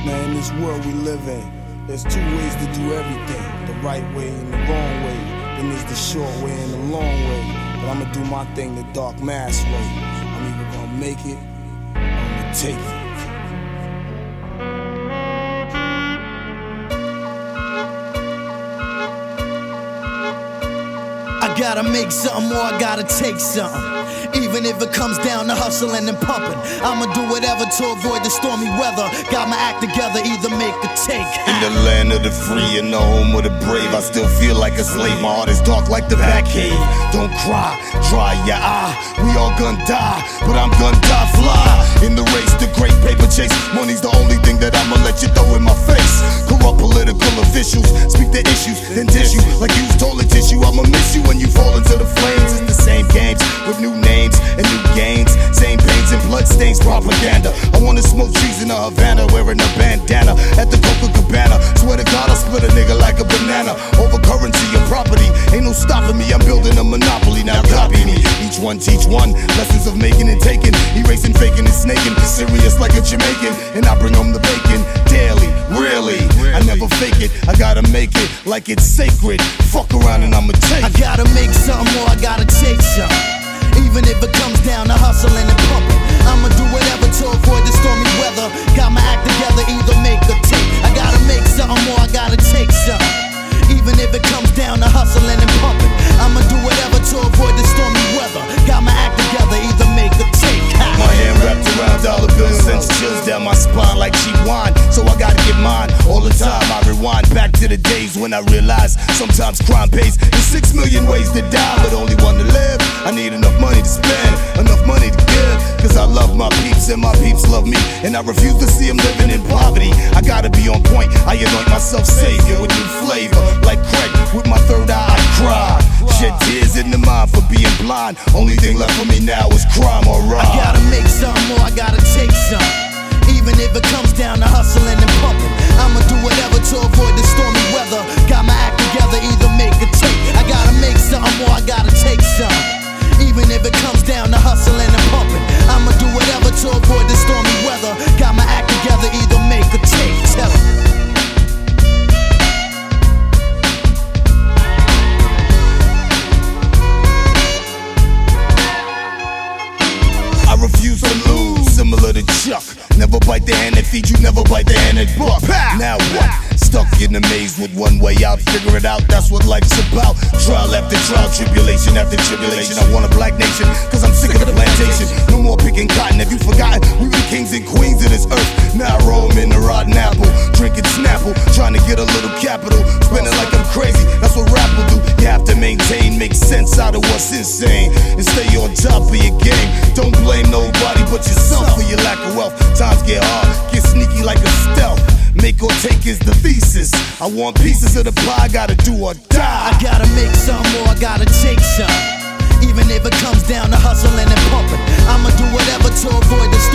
Now in this world we live in, there's two ways to do everything. The right way and the wrong way. Then there's the short way and the long way. But I'ma do my thing the dark mass way. I'm either gonna make it or I'm gonna take it. I gotta make something or I gotta take something. Even if it comes down to hustling and pumping, I'ma do whatever to avoid the stormy weather. Got my act together, either make or take. In the land of the free and the home of the brave, I still feel like a slave. My heart is dark like the Batcave. Don't cry, dry your eye. We all gonna die, but I'm gonna die fly. In the race, the great paper chase, money's the only thing that I'ma let you throw in my face. Corrupt political officials speak the issues, then dish you like used toilet tissue. I'ma miss you when you fall into the flames. It's the same games with new names and new gains, same pains and bloodstains, propaganda. I wanna smoke trees in a Havana, wearing a bandana at the Coca-Cabana. Swear to God, I'll split a nigga like a banana. Over currency and property, ain't no stopping me. I'm building a monopoly, now copy me. Each one teach one, lessons of making and taking, erasing, faking and snaking. Serious like a Jamaican, and I bring home the bacon daily. Really, I never fake it. I gotta make it like it's sacred. Fuck around and I'ma take it. I gotta make something or I gotta take something. Even if it comes down to hustling and pumping, I'ma do whatever to avoid the stormy weather. Got my act together, either make or take. I gotta make something or I gotta take something. Even if it comes down to hustling and pumping, I'ma do whatever to avoid the stormy weather. Got my act together, either make or take. My hand wrapped around dollar bills sends chills down my spine like cheap wine. So I gotta get mine all the time. I rewind back to the days when I realized sometimes crime pays. There's 6 million ways to die, but only one to live. I need enough money to spend, enough money to give. Cause I love my peeps and my peeps love me, and I refuse to see them living in poverty. I gotta be on point, I anoint myself savior with new flavor. Like Craig, with my third eye I cry. Shed tears in the mind for being blind. Only thing left for me now is crime or rob. I gotta make something or I gotta take something. Even if it comes down to hustling and pumping, I'ma do whatever to avoid the stormy weather. Got my act together, either make or take. I gotta make something or I gotta take something. Even if it comes down to hustling and pumping, I'ma do whatever to avoid the stormy weather. Got my act together, either make or take. Tell 'em. I refuse to lose, similar to Chuck. Never bite the hand that feeds you, never bite the hand that buck. Now what? Stuck in a maze with one way out, figure it out, that's what life's about. Trial after trial, tribulation after tribulation. I want a black nation, cause I'm sick of the plantation. No more picking cotton, have you forgotten? We were kings and queens of this earth. Now I roll in the rotten apple, drinking Snapple, trying to get a little capital. Spending like I'm crazy, that's what rap will do. You have to maintain, make sense out of what's insane, and stay on top of your game. Don't blame nobody but yourself for your lack of wealth. Times get hard, get sneaky like a stealth. Make or take is the thesis. I want pieces of the pie, gotta do or die. I gotta make something or I gotta take some. Even if it comes down to hustling and pumping, I'ma do whatever to avoid the